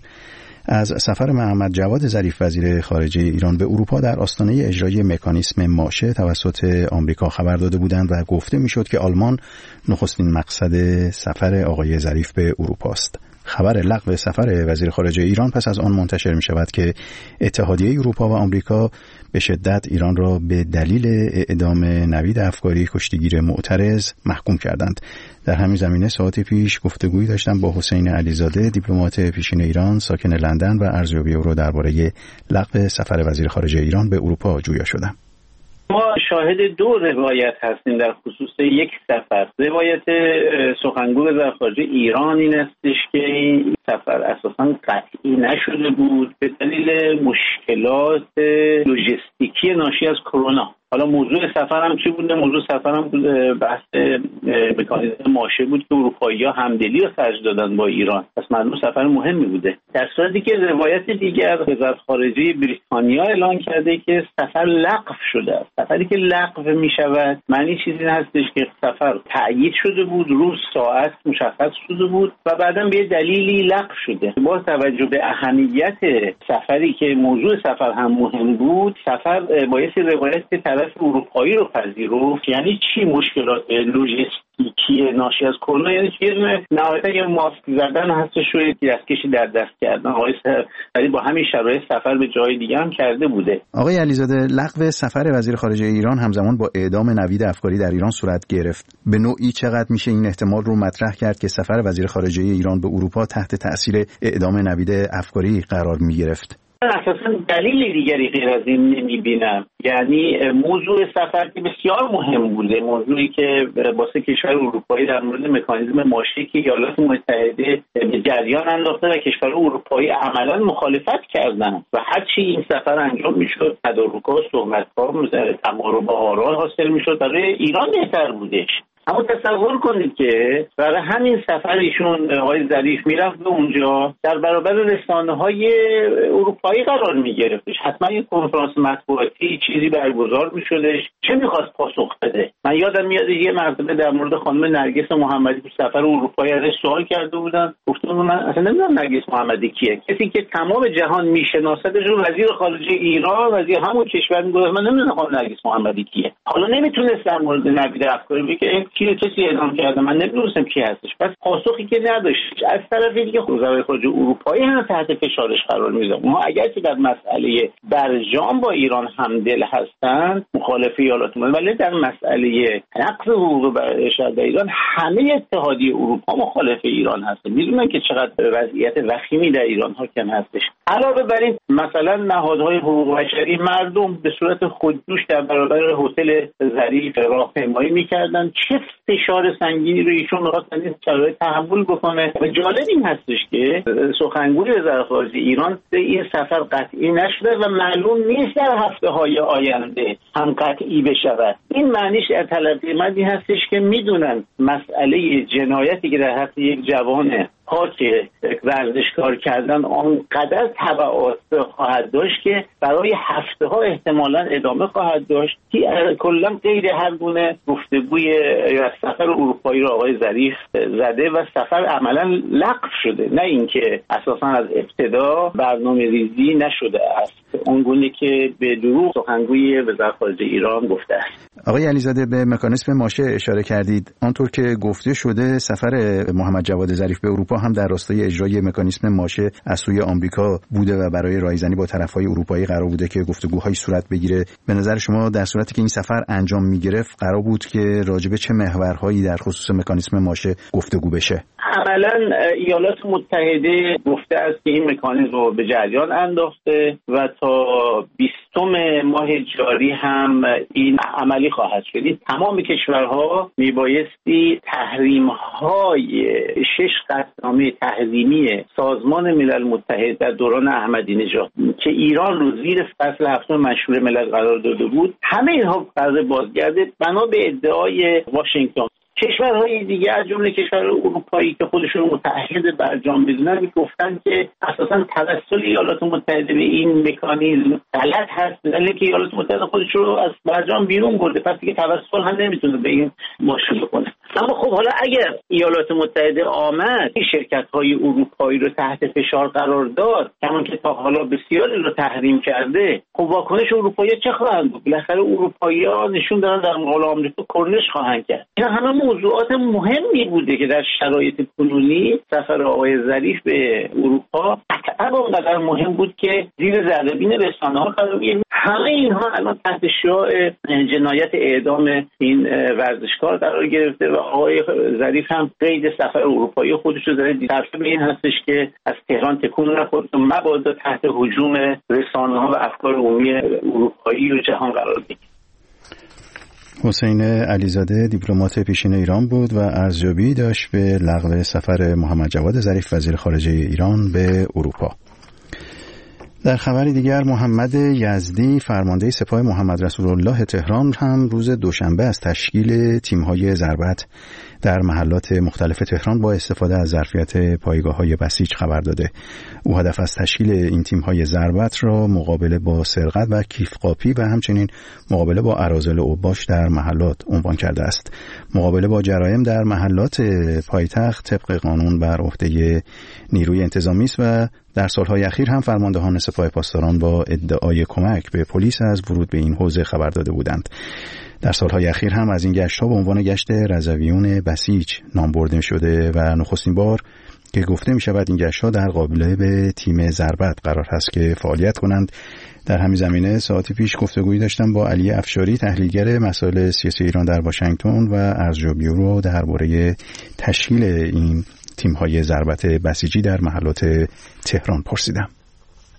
از سفر محمد جواد ظریف وزیر خارجه ایران به اروپا در آستانه اجرای مکانیسم ماشه توسط آمریکا خبر داده بودند و گفته میشد که آلمان نخستین مقصد سفر آقای ظریف به اروپا است. خبر لغو سفر وزیر خارجه ایران پس از آن منتشر می شود که اتحادیه اروپا و آمریکا به شدت ایران را به دلیل اعدام نوید افکاری کشتیگیر معترض محکوم کردند. در همین زمینه ساعتی پیش گفتگویی داشتم با حسین علیزاده، دیپلمات پیشین ایران ساکن لندن و ارزیابی او را درباره لغو سفر وزیر خارجه ایران به اروپا جویا شدم. ما شاهد دو روایت هستیم در خصوص یک سفر. روایت سخنگوی وزارت خارجه ایران این استش که این سفر اساساً قطعی نشده بود به دلیل مشکلات لوجستیکی ناشی از کرونا. حالا موضوع سفر هم چی بوده؟ موضوع سفر هم بحث مکانیزم ماشه بود که اروپایی‌ها همدلی رو خرج دادن با ایران. پس معلوم سفر مهمی بوده. در صورتی که روایت دیگر وزارت خارجه بریتانیا اعلام کرده که سفر لغو شده است. سفری که لغو می‌شود معنی چیزی هستش که سفر تأیید شده بود، روز ساعت مشخص شده بود و بعداً به دلیلی لغو شده. با توجه به اهمیت سفری که موضوع سفر هم مهم بود، سفر باعث روایت اروپایی رو پذیرفت. یعنی چی مشکلات لوجستیکی ناشی از کرونا؟ یعنی چی؟ نهایتا یه ماسک زدن هستش و دستکشی در دست کردن. آقای ولی با همین شرایط سفر به جای دیگه هم کرده بوده. آقای علیزاده، لغو سفر وزیر خارجه ایران همزمان با اعدام نوید افکاری در ایران صورت گرفت. به نوعی چقدر میشه این احتمال رو مطرح کرد که سفر وزیر خارجه ایران به اروپا تحت تأثیر اعدام نوید افکاری قرار میگرفت؟ اساسا دلیل دیگری غیر از این نمیبینم. یعنی موضوع سفر که بسیار مهم بوده، موضوعی که واسه کشور اروپایی در مورد مکانیزم ماشه که ایالات متحده به جریان انداخته و کشور اروپایی عملا مخالفت کردن و هرچی این سفر انجام میشد تدارک‌ها و صحبت‌ها تقارب آرا حاصل میشد برای ایران بهتر بودش. اما تصور کنید که برای همین سفر ایشون آقای ظریف میرفت به اونجا در برابر رسانه‌های اروپایی قرار میگرفتش، حتما یک کنفرانس مطبوعاتی چیزی برگزار میشدش. چه میخواست پاسخ بده؟ من یادم میاد یه مرتبه در مورد خانم نرگس محمدی تو سفر اروپایی ازش سوال کرده بودن، گفتم من اصلا نمیدونم نرگس محمدی کیه. کسی که تمام جهان میشناسدش رو وزیر خارجه ایران، وزیر همون کشور میگه من نمیدونم خانم نرگس محمدی کیه. حالا نمیتونست در مورد نوید افکاری بگه کی کسی اعلام کرده، من نمیدونستم کی هستش. پس پاسخی که نداشت. از طرف دیگه وزرای خارجه اروپایی هم تحت فشارش قرار می‌گیرن. ما اگر که در مسئله برجام با ایران همدل هستند مخالف ایالات متحده، ولی در مسئله نقض حقوق بشر در ایران همه اتحادیه اروپا مخالف ایران هست. میدونن که چقدر وضعیت وخیمی در ایران حاکم هستش. علاوه بر این مثلا نهادهای حقوق بشری مردم به صورت خودجوش در برابر هتل ظریف راهپیمایی می‌کردن. چه فشار سنگینی رو ایشون می‌خواست این شرایط تحمل بکنه. و جالب این هستش که سخنگوی وزارت خارجه ایران به این سفر قطعی نشده و معلوم نیست در هفته‌های آینده هم قطعی بشود. این معنیش طلبی مدی هستش که میدونن مسئله جنایتی که در حق یک جوان پاک ورزشکار کردن آنقدر تبعات خواهد داشت که برای هفته ها احتمالاً ادامه خواهد داشت که کلا غیر هر گونه گفتگوی یا سفر اروپایی رو آقای ظریف زده و سفر عملاً لغو شده، نه اینکه اساساً از ابتدا برنامه ریزی نشده است اونگونه که به دروغ سخنگوی وزارت خارجه ایران گفته است. آقای علیزاده به مکانیزم ماشه اشاره کردید. آنطور که گفته شده سفر محمد جواد ظریف به اروپا هم در راستای اجرای مکانیزم ماشه از سوی آمریکا بوده و برای رایزنی با طرفهای اروپایی قرار بوده که گفتگوهای صورت بگیره. به نظر شما در صورتی که این سفر انجام میگرفت قرار بود که راجب چه محورهایی در خصوص مکانیزم ماشه گفتگو بشه؟ عملاً ایالات متحده گفته است که این مکانیزم رو به جریان انداخته و تا بیستم ماه جاری هم این عملی خواهد شد. تمام کشورها میبایستی تحریم‌های شش قطعنامه تحریمی سازمان ملل متحد در دوران احمدی نژاد که ایران رو زیر فصل هفتم مشروع ملل قرار داده بود، همه اینها قرار بازگرده بنا به ادعای واشنگتن. کشورهای دیگه از جمله کشور اروپایی که خودشون متحد برجام میدونن میگفتن که اساسا توسل ایالات متحده به این مکانیزم غلط هست، ولی که ایالات متحده خودش رو از برجام بیرون برده، پس دیگه توسل هم نمیتونه به این مشروع کنه. اما خب حالا اگر ایالات متحده آمد این شرکت‌های اروپایی رو تحت فشار قرار داد، همون که تا حالا بسیاری رو تحریم کرده، خب واکنش اروپایی‌ها چه خواهند بود؟ بالاخره اروپایی‌ها نشون دادن در مقابل آمریکا کرنش خواهند کرد. اینا همه موضوعات مهمی بوده که در شرایط کنونی سفر آقای ظریف به اروپا قطعا اونقدر مهم بود که زیر ذره‌بین رسانه‌ها قرار بگیره. همه اینها الان تحت شعاع جنایت اعدام این ورزشکار قرار گرفته و آقای ظریف هم قید سفر اروپایی خودش رو داره. طرف به این هستش که از تهران تکون نخورد و مبادا تحت هجوم رسانه‌ها و افکار عمومی اروپایی و جهان قرار بگیره. حسین علیزاده دیپلمات پیشین ایران بود و ارزیابی داشت به لغو سفر محمد جواد ظریف وزیر خارجه ایران به اروپا. در خبری دیگر محمد یزدی فرمانده سپاه محمد رسول الله تهران هم روز دوشنبه از تشکیل تیم‌های ضربت در محلات مختلف تهران با استفاده از ظرفیت پایگاه‌های بسیج خبر داده. او هدف از تشکیل این تیم‌های ضربت را مقابله با سرقت و کیفقاپی و همچنین مقابله با اراذل اوباش در محلات عنوان کرده است. مقابله با جرایم در محلات پایتخت طبق قانون بر عهده نیروی انتظامی است و در سالهای اخیر هم فرماندهان سپاه پاسداران با ادعای کمک به پلیس از ورود به این حوزه خبر داده بودند. در سالهای اخیر هم از این گشت‌ها به عنوان گشت رضویون بسیج نام برده شده و نخستین بار که گفته می شود این گشت‌ها در قابل به تیم ضربت قرار هست که فعالیت کنند. در همین زمینه ساعتی پیش گفتگویی داشتم با علی افشاری تحلیلگر مسائل سیاسی ایران در واشنگتن و ارزیابی رو درباره تشکیل این تیم‌های ضربت بسیجی در محلات تهران پرسیدم.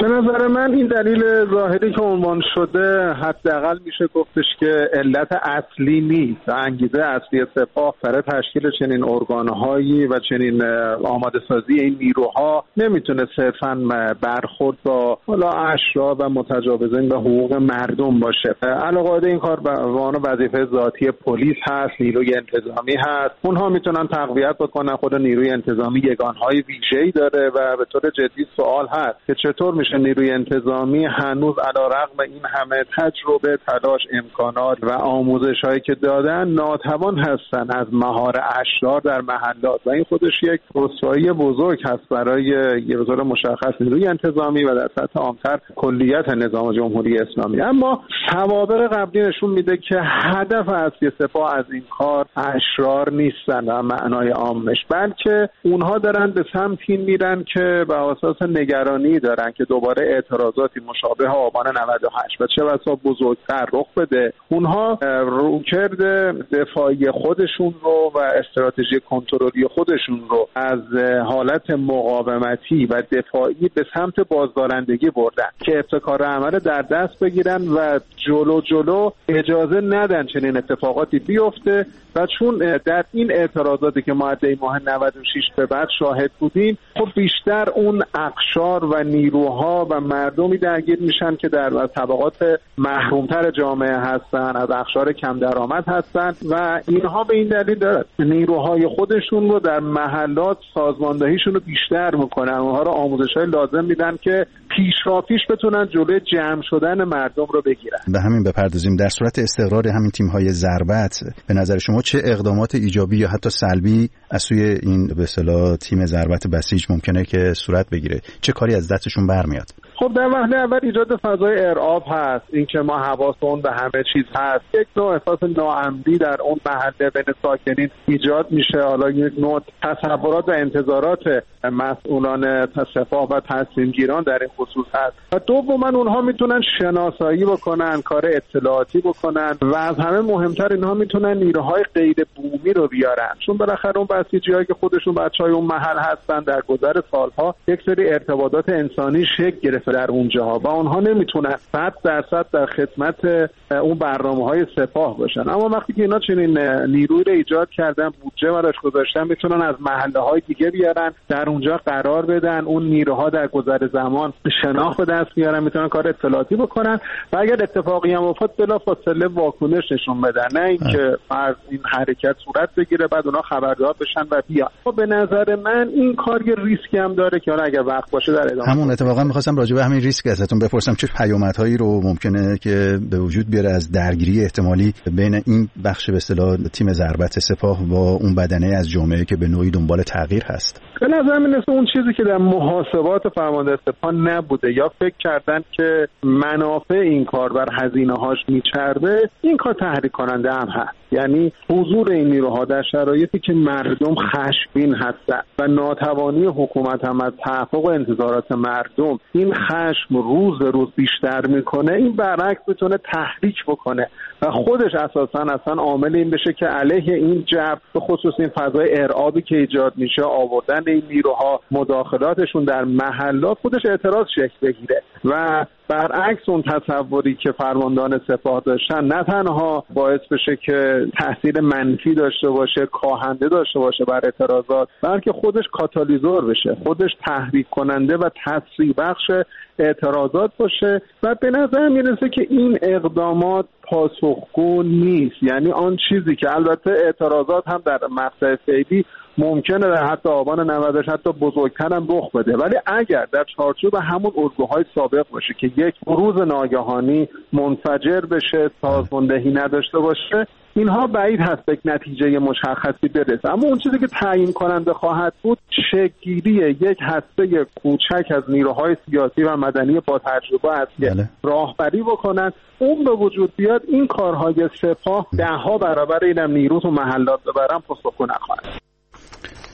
به نظر من این دلیل ظاهری که عنوان شده حداقل میشه گفتش که علت اصلی نیست. انگیزه اصلی سپاه برای تشکیل چنین ارگان‌هایی و چنین آماده سازی این نیروها نمیتونه صرفاً برخورد با حالا اشرار و متجاوزین به حقوق مردم باشه. علاوه این کار به عنوان وظیفه ذاتی پلیس هست، نیروی انتظامی هست. اونها میتونن تقویت بکنن. خود نیروی انتظامی یگان‌های ویژه‌ای داره و به طور جدی سوال هست که چطور میشه نیروی انتظامی هنوز علیرغم این همه تجربه، تلاش، امکانات و آموزش‌هایی که دادن ناتوان هستن از مهار اشرار در محلات و این خودش یک رسوایی بزرگ هست برای یه بزرگ مشخص نیروی انتظامی و در سطح عام‌تر کلیت نظام جمهوری اسلامی. اما سوابق قبلی نشون میده که هدف اصلی سپاه از این کار اشرار نیستن و معنای عامش، بلکه اونها دارن به سمتی میرن که به اساس نگرانی دارن که دوباره اعتراضاتی مشابه آبان نود و هشت و چه بسا بزرگتر رخ بده. اونها روکرد دفاعی خودشون رو و استراتژی کنترلی خودشون رو از حالت مقاومتی و دفاعی به سمت بازدارندگی بردن که ابتکار عمل در دست بگیرن و جلو جلو اجازه ندن چنین اتفاقاتی بیفته. و چون در این اعتراضاتی که ما از ماه نود و شش به بعد شاهد بودیم، خب بیشتر اون اقشار و نیروها و مردمی درگیر میشن که در طبقات محرومتر جامعه هستن، از اقشار کم درآمد هستن و اینها به این دلیل دارن نیروهای خودشون رو در محلات سازماندهیشون رو بیشتر میکنن، اونها رو آموزش‌های لازم میدن که پیشا پیش بتونن جلوی جمع شدن مردم رو بگیرن. به همین بپردازیم. در صورت استقرار همین تیم‌های ضربت به نظر شما چه اقدامات ایجابی یا حتی سلبی از سوی این به اصطلاح تیم ضربت بسیج ممکنه که صورت بگیره؟ چه کاری از دستشون برمیاد؟ خب در وهله اول ایجاد فضای ارعاب هست، اینکه ما حواسمون به همه چیز هست، یک نوع احساس ناامنی در اون محله بین ساکنین ایجاد میشه. حالا یک نوع تصورات و انتظارات مسئولان سپاه و تصمیم گیران در این خصوص هست و دوما اونها میتونن شناسایی بکنن، کار اطلاعاتی بکنن و از همه مهمتر اینها میتونن نیروهای غیر بومی رو بیارن، چون بالاخره اون بسیجی‌هایی که خودشون بچهای اون محل هستن در گذر سالها یک سری ارتباطات انسانی شکل گرفته در اونجاها و اونها نمیتونن صد درصد در خدمت اون برنامه‌های سپاه باشن. اما وقتی که اینا چنین نیرویی رو ایجاد کردن، بودجه براش گذاشتن، میتونن از محله‌های دیگه بیارن، در اونجا قرار بدن، اون نیروها در گذر زمان شناخت به دست بیارن، میتونن کار اطلاعاتی بکنن و اگر اتفاقی هم افتاد بلافاصله واکنش نشون بدن، نه اینکه فرض این حرکت صورت بگیره بعد اونها خبردار بشن و بیان. به نظر من این کار یه ریسکی هم داره که حالا اگر وقت باشه در ادامه همون اتفاقا می‌خواستم راجع به همین ریسک ازتون بپرسم چه پیامدهایی رو ممکنه که به وجود بیاره از درگیری احتمالی بین این بخش به اصطلاح تیم ضربت سپاه با اون بدنه از جامعه که به نوعی دنبال تغییر هست. به نظر من مثل اون چیزی که در محاسبات فرمانده سپاه نبوده یا فکر کردن که منافع این کار بر هزینه‌هاش میچربه، این کار تحریک کننده هم هست. یعنی حضور این نیروها در شرایطی که مردم خشمگین هستند و ناتوانی حکومت هم از تحقق انتظارات مردم این خشم روز به روز بیشتر میکنه، این برعکس میتونه تحریک بکنه و خودش اساساً اصلا عامل این بشه که علیه این جو، به خصوص این فضای ارعابی که ایجاد میشه، آوردن این نیروها، مداخلاتشون در محلات، خودش اعتراض شکل بگیره و برعکس اون تصوری که فرماندهان سپاه داشتن نه تنها باعث بشه که تاثیر منفی داشته باشه، کاهنده داشته باشه بر اعتراضات، بلکه خودش کاتالیزور بشه، خودش تحریک کننده و تسریع بخش اعتراضات باشه و به نظر میرسه که این اقدامات پاسخگو نیست. یعنی آن چیزی که البته اعتراضات هم در مقطع فعلی ممکنه در حتی آبان نود و هشت حتی بزرگتر هم رخ بده، ولی اگر در چارچوب همون الگوهای سابق باشه که یک بروز ناگهانی منفجر بشه، سازماندهی نداشته باشه، اینها بعید هست به نتیجه مشخصی برسه. اما اون چیزی که تعیین کننده خواهد بود شکل‌گیری یک هسته کوچک از نیروهای سیاسی و مدنی با تجربه است که بله. راهبری بکنن. اون به وجود بیاد، این کارهای سپاه ده ها برابر اینم نیرو تو محلات ببرن پاسخگو نخواهد.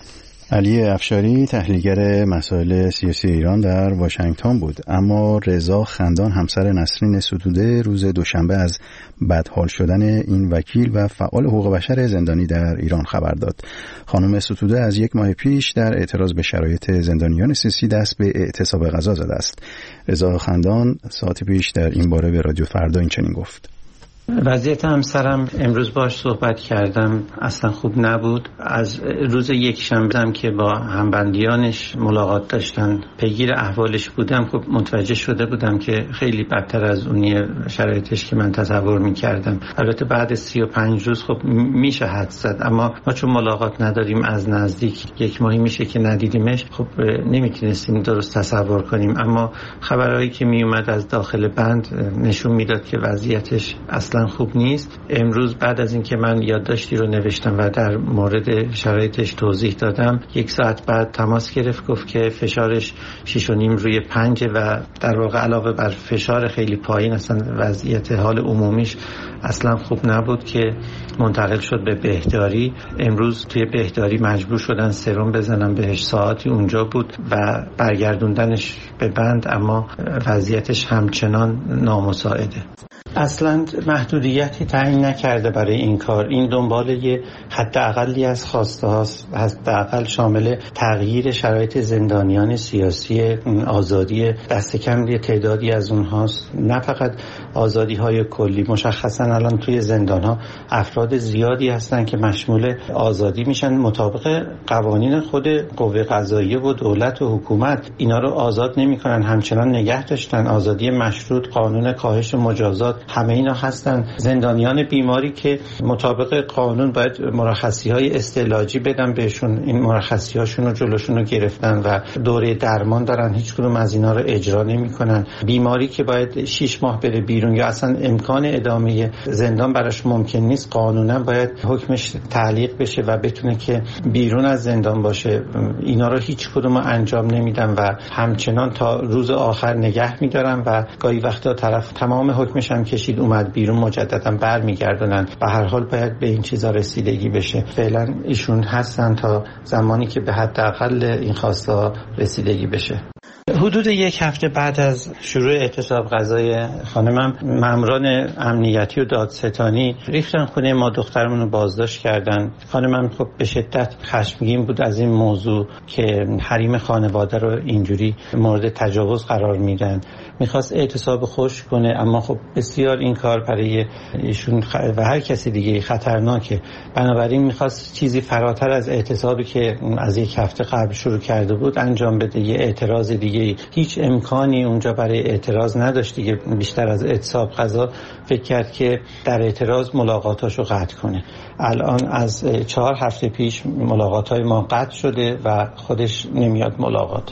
علی افشاری تحلیلگر مسائل سیاسی ایران در واشنگتن بود. اما رضا خندان همسر نسرین ستوده روز دوشنبه از بدحال شدن این وکیل و فعال حقوق بشر زندانی در ایران خبر داد. خانم ستوده از یک ماه پیش در اعتراض به شرایط زندانیان سیاسی دست به اعتصاب غذا زده است. رضا خندان ساعتی پیش در این باره به رادیو فردا این چنین گفت: وضعیت همسرم امروز باش صحبت کردم، اصلا خوب نبود. از روز یک شنبه که با همبندیانش ملاقات داشتن پیگیر احوالش بودم، خب متوجه شده بودم که خیلی بدتر از اونی شرایطش که من تصور میکردم. البته بعد سی و پنج روز خب میشه حد زد، اما ما چون ملاقات نداریم از نزدیک، یک ماهی میشه که ندیدیمش، خب نمیتونستیم درست تصور کنیم. اما خبرهایی که میومد از داخل بند نشون میداد که وضعیتش اصلا خوب نیست. امروز بعد از اینکه من یادداشتی رو نوشتم و در مورد شرایطش توضیح دادم، یک ساعت بعد تماس گرفت، گفت که فشارش شش و نیم روی پنج و در واقع علاوه بر فشار خیلی پایین اصلا وضعیت حال عمومیش اصلا خوب نبود که منتقل شد به بهداری. امروز توی بهداری مجبور شدن سرم بزنن بهش، ساعتی اونجا بود و برگردوندنش به بند، اما وضعیتش همچنان نامساعده. اصلا محدودیتی تعیین نکرده برای این کار. این دنبال یه حداقلی از خواسته هاست، حداقل شامل تغییر شرایط زندانیان سیاسی، آزادی دست کم یه تعدادی از اونهاست، نه فقط آزادی های کلی. مشخصا الان توی زندان ها افراد زیادی هستن که مشمول آزادی میشن مطابق قوانین خود قوه قضاییه و دولت و حکومت. اینا رو آزاد نمیکنن، همچنان نگه داشتن. آزادی مشروط، قانون کاهش مجازات، همه اینا هستن. زندانیان بیماری که مطابق قانون باید مرخصی های استعلاجی بدن بهشون، این مرخصی هاشون رو جلوشون رو گرفتن و دوره درمان دارن، هیچ کدوم از اینا رو اجرا نمیکنن. بیماری که باید شش ماه بره بیرون یا اصلا امکان ادامه زندان براش ممکن نیست، قانونا باید حکمش تعلیق بشه و بتونه که بیرون از زندان باشه. اینا رو هیچ کدوم انجام نمیدن و همچنان تا روز آخر نگه میدارن و گاهی وقتا طرف تمام حکمش هم کشید اومد بیرون مجددا برمیگردونن. به هر حال باید به این چیزا رسیدگی بشه. فعلا ایشون هستن تا زمانی که به حداقل این خواسته رسیدگی بشه. حدود یک هفته بعد از شروع اعتصاب غذای خانمم، ماموران امنیتی و دادستانی ریختن خونه ما، دخترمون رو بازداشت کردن. خانمم خب به شدت خشمگین بود از این موضوع که حریم خانواده رو اینجوری مورد تجاوز قرار میدن. میخواست اعتصاب خوش کنه، اما خب بسیار این کار برای ایشون و هر کسی دیگه خطرناکه. بنابراین میخواست چیزی فراتر از اعتصابی که از یک هفته قبل شروع کرده بود انجام بده، یه اعتراض دیگه. هیچ امکانی اونجا برای اعتراض نداشت دیگه. بیشتر از اعتصاب غذا فکر کرد که در اعتراض ملاقاتاشو قطع کنه. الان از چهار هفته پیش ملاقاتای ما قطع شده و خودش نمیاد ملاقات.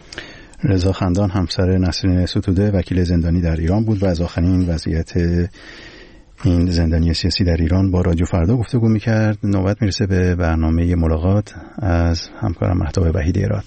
رضا خندان همسر نسرین ستوده وکیل زندانی در ایران بود و از آخرین وضعیت این زندانی سیاسی در ایران با رادیو فردا گفتگو میکرد. نوبت میرسه به برنامه ملاقات از همکارم مهتاب وحیدی اراد.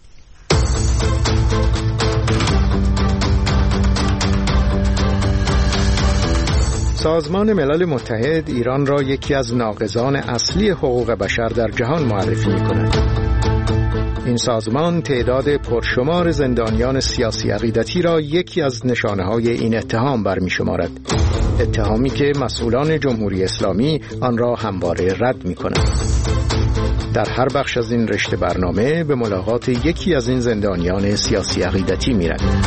سازمان ملل متحد ایران را یکی از ناقضان اصلی حقوق بشر در جهان معرفی می‌کند. این سازمان تعداد پرشمار زندانیان سیاسی عقیدتی را یکی از نشانه‌های این اتهام برمی‌شمارد. اتهامی که مسئولان جمهوری اسلامی آن را همواره رد می‌کنند. در هر بخش از این رشته برنامه به ملاقات یکی از این زندانیان سیاسی عقیدتی می‌رویم.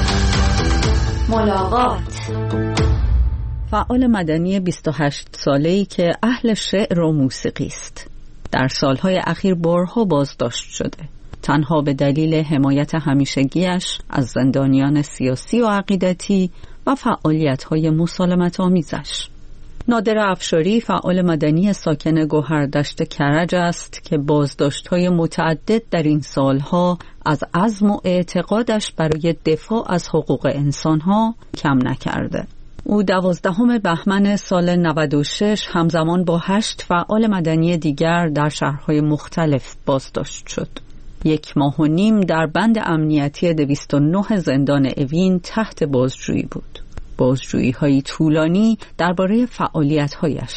ملاقات. فعال مدنی بیست و هشت ساله‌ای که اهل شعر و موسیقی است. در سالهای اخیر بارها بازداشت شده. تنها به دلیل حمایت همیشگیش از زندانیان سیاسی و عقیدتی و فعالیت‌های مسالمت آمیزش. نادر افشاری فعال مدنی ساکن گوهردشت کرج است که بازداشت‌های متعدد در این سالها از عزم و اعتقادش برای دفاع از حقوق انسان‌ها کم نکرده. او دوازدهم بهمن سال نود و شش همزمان با هشت فعال مدنی دیگر در شهرهای مختلف بازداشت شد. یک ماه و نیم در بند امنیتی دویست و نه زندان اوین تحت بازجویی بود. بازجویی های طولانی درباره فعالیت هایش.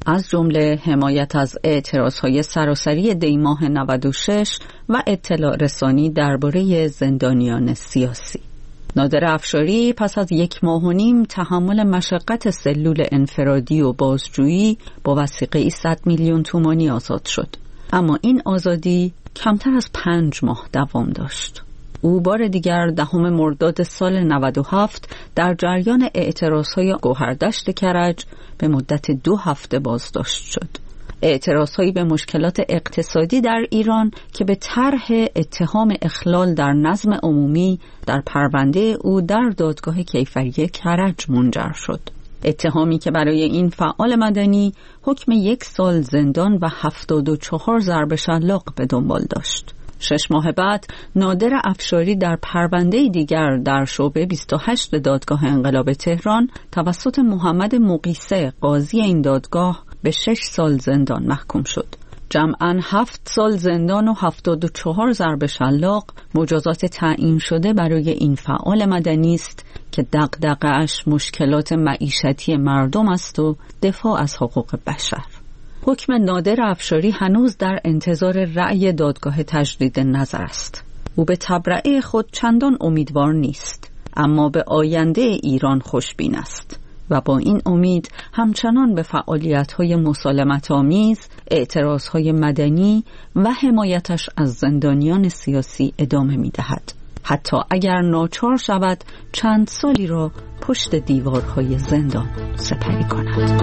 از جمله حمایت از اعتراضهای سراسری دیماه نود و شش و اطلاع رسانی درباره زندانیان سیاسی. نادر افشاری پس از یک ماه و نیم تحمل مشقت سلول انفرادی و بازجویی با وثیقه‌ای صد میلیون تومانی آزاد شد. اما این آزادی کمتر از پنج ماه دوام داشت. او بار دیگر دهم مرداد سال نود و هفت در جریان اعتراضهای گوهردشت کرج به مدت دو هفته بازداشت شد. اعتراضهایی به مشکلات اقتصادی در ایران که به طرح اتهام اخلال در نظم عمومی در پرونده او در دادگاه کیفری کرج منجر شد. اتهامی که برای این فعال مدنی حکم یک سال زندان و هفتاد و چهار ضرب شلاق به دنبال داشت. شش ماه بعد نادر افشاری در پرونده دیگر در شعبه بیست و هشت دادگاه انقلاب تهران توسط محمد مقیسه قاضی این دادگاه به شش سال زندان محکوم شد. جمعاً هفت سال زندان و هفتاد و چهار ضرب شلاق مجازات تعیین شده برای این فعال مدنی است که دغدغه‌اش مشکلات معیشتی مردم است و دفاع از حقوق بشر. حکم نادر افشاری هنوز در انتظار رأی دادگاه تجدید نظر است. او به تبرئه خود چندان امیدوار نیست، اما به آینده ایران خوشبین است و با این امید همچنان به فعالیت‌های مسالمت‌آمیز، اعتراض‌های مدنی و حمایتش از زندانیان سیاسی ادامه می‌دهد، حتی اگر ناچار شود چند سالی را پشت دیوارهای زندان سپری کند.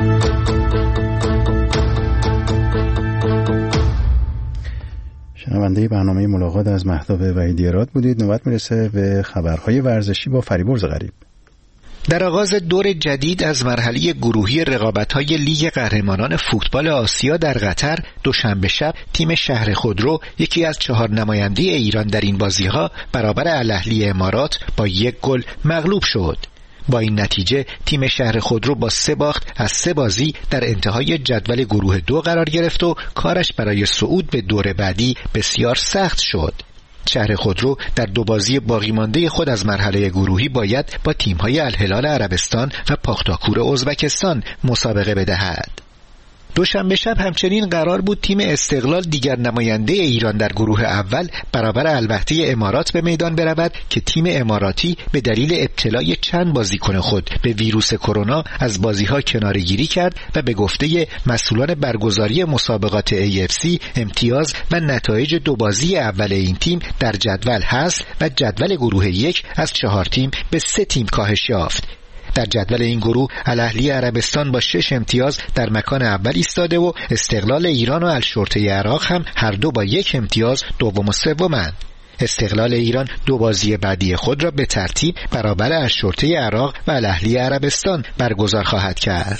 شنونده برنامه ملاقات از مهتاب وحیدی‌راد بودید. نوبت میرسه به خبرهای ورزشی با فریبرز غریب. در آغاز دور جدید از مرحله گروهی رقابت‌های لیگ قهرمانان فوتبال آسیا در قطر، دوشنبه شب تیم شهر خودرو، یکی از چهار نماینده ایران در این بازی‌ها، برابر الاهلی امارات با یک گل مغلوب شد. با این نتیجه تیم شهر خودرو با سه باخت از سه بازی در انتهای جدول گروه دو قرار گرفت و کارش برای صعود به دور بعدی بسیار سخت شد. شهر خودرو در دو بازی باقی مانده خود از مرحله گروهی باید با تیم‌های الهلال عربستان و پاختاکور ازبکستان مسابقه بدهد. دوشنبه شب همچنین قرار بود تیم استقلال، دیگر نماینده ایران در گروه اول، برابر الوحده امارات به میدان برود که تیم اماراتی به دلیل ابتلای چند بازیکن خود به ویروس کرونا از بازی‌ها کناره‌گیری کرد و به گفته مسئولان برگزاری مسابقات ای اف سی امتیاز و نتایج دو بازی اول این تیم در جدول حذف و جدول گروه یک از چهار تیم به سه تیم کاهش یافت. در جدول این گروه الاهلی عربستان با شش امتیاز در مکان اول ایستاده و استقلال ایران و الشرطه عراق هم هر دو با یک امتیاز دوم و سومند. استقلال ایران دو بازی بعدی خود را به ترتیب برابر الشرطه عراق و الاهلی عربستان برگزار خواهد کرد.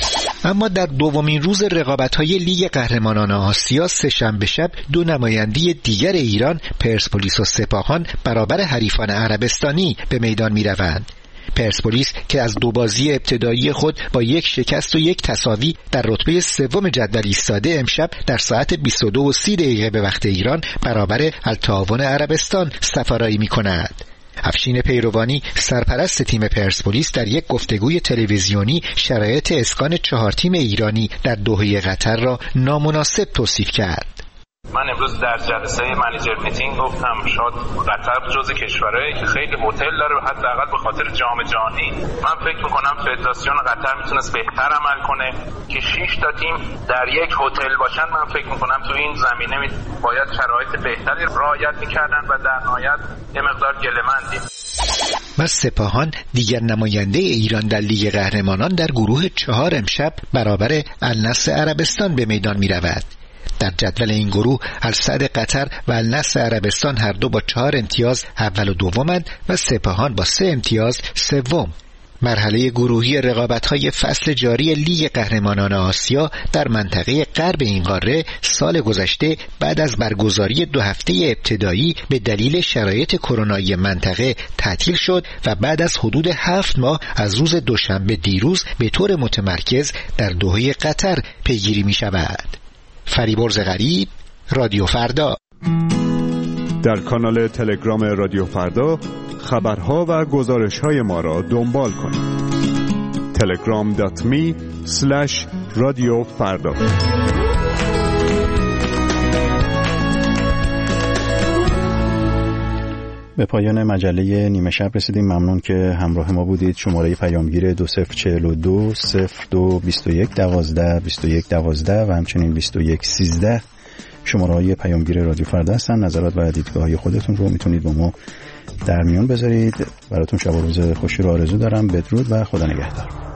اما در دومین روز رقابت‌های لیگ قهرمانان آسیا سه‌شنبه شب دو نماینده دیگر ایران، پرسپولیس و سپاهان، برابر حریفان عربستانی به میدان می‌روند. پرسپولیس که از دو بازی ابتدایی خود با یک شکست و یک تساوی در رتبه سوم جدول ایستاده، امشب در ساعت بیست و دو و سی دقیقه به وقت ایران برابر التعاون عربستان سفارایی می‌کند. افشین پیروانی، سرپرست تیم پرسپولیس، در یک گفتگوی تلویزیونی شرایط اسکان چهار تیم ایرانی در دوحه قطر را نامناسب توصیف کرد. من امروز در جلسه منیجر میتینگ گفتم شاید قطر جزو کشورهایی که خیلی هتل داره، حداقل به خاطر جام جهانی من فکر میکنم فدراسیون قطر میتونست بهتر عمل کنه که شش تا تیم در یک هتل باشن. من فکر میکنم تو این زمینه باید شرایط بهتری رعایت میکردن و در نهایت یه مقدار گله‌مندیم. و سپاهان، دیگر نماینده ایران در لیگ قهرمانان، در گروه چهار امشب برابر النصر عربستان به میدان میرود. در جدول این گروه السعد قطر و النصر عربستان هر دو با چهار امتیاز اول و دومند و سپاهان با سه امتیاز سوم. مرحله گروهی رقابت‌های فصل جاری لیگ قهرمانان آسیا در منطقه غرب این قاره سال گذشته بعد از برگزاری دو هفته ابتدایی به دلیل شرایط کرونایی منطقه تعطیل شد و بعد از حدود هفت ماه از روز دوشنبه دیروز به طور متمرکز در دوحه قطر پیگیری می‌شود. فریبرز غریب، رادیو فردا. در کانال تلگرام رادیو فردا خبرها و گزارش‌های ما را دنبال کنید. تلگرام دات می اسلش رادیو فردا. به پایان مجله نیمه شب رسیدیم. ممنون که همراه ما بودید. شماره پیامگیر دو صفر چهل و دو صفر دو بیست و یک دوازده بیست و یک دوازده و همچنین بیست و یک سیزده شماره های پیامگیر رادیو فردا هستن. نظرات و دیدگاه های خودتون رو میتونید با ما در میون بذارید. براتون شب و روز خوشی رو آرزو دارم. بدرود و خدا نگهدار.